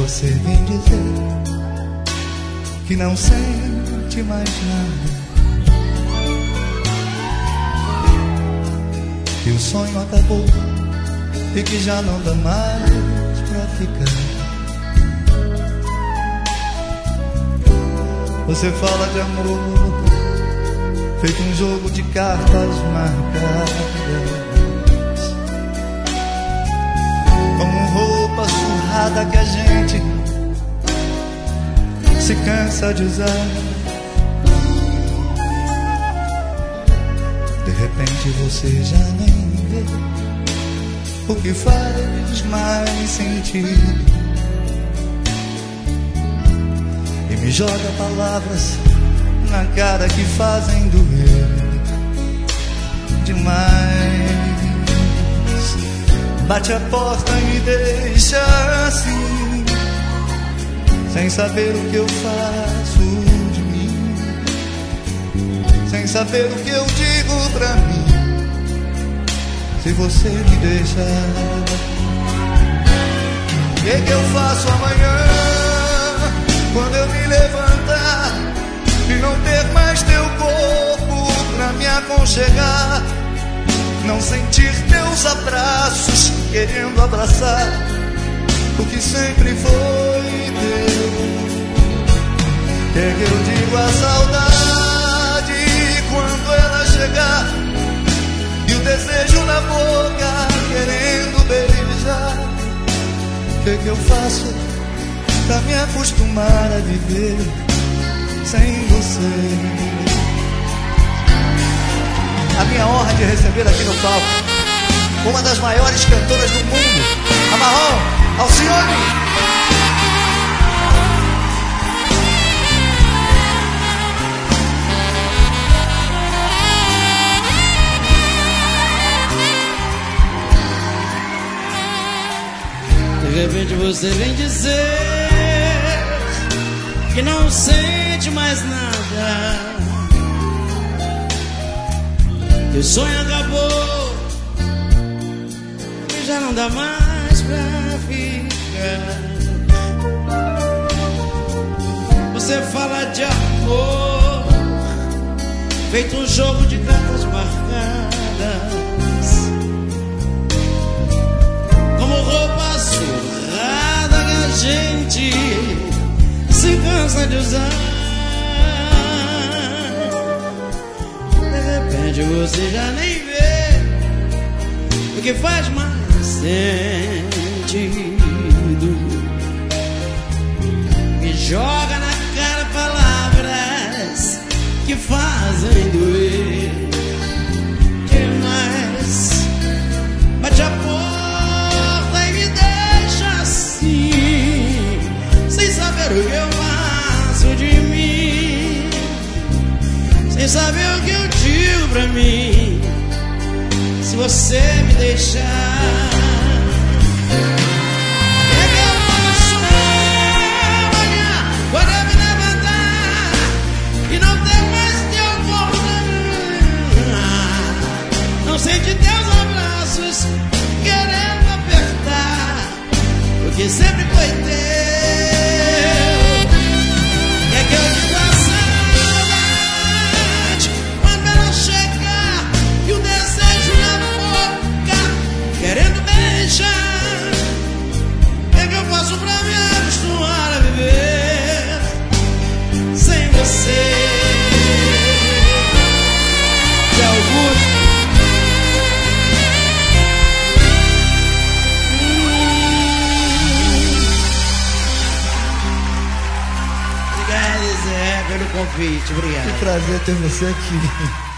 você vem dizer que não sente mais nada, que o sonho acabou e que já não dá mais pra ficar. Você fala de amor feito um jogo de cartas marcadas, como roupa surrada que a gente se cansa de usar. De repente você já nem vê o que faz mais sentido e me joga palavras na cara que fazem doer demais. Bate a porta e me deixa assim, sem saber o que eu faço de mim, sem saber o que eu digo pra mim. Se você me deixar, o que eu faço amanhã, quando eu me levantar e não ter mais teu corpo pra me aconchegar, não sentir teus abraços querendo abraçar o que sempre foi teu? Que eu digo a saudade quando ela chegar e o desejo na boca querendo beijar? Que eu faço pra me acostumar a viver sem você? A minha honra de receber aqui no palco uma das maiores cantoras do mundo, a Marrom Alcione. De repente você vem dizer que não sente mais nada, que o sonho acabou e já não dá mais pra ficar. Você fala de amor feito um jogo de cartas marcadas, como roupa surrada que a gente se cansa de usar. De repente você já nem vê o que faz mais sentido, me joga na cara palavras que fazem doer demais. Bate a porta e me deixa assim, sem saber o que eu faço de mim, sem saber o que eu digo pra mim. Se você me deixar, quando eu me levantar e não ter mais teu corpo, não sente teus abraços querendo apertar o que sempre foi teu. É que eu digo a saudade quando ela chegar e o desejo na boca querendo beijar. É que eu faço pra me acostumar a viver sem você. De Augusto. Obrigado, Zé, pelo convite. Obrigado. Que prazer ter você aqui.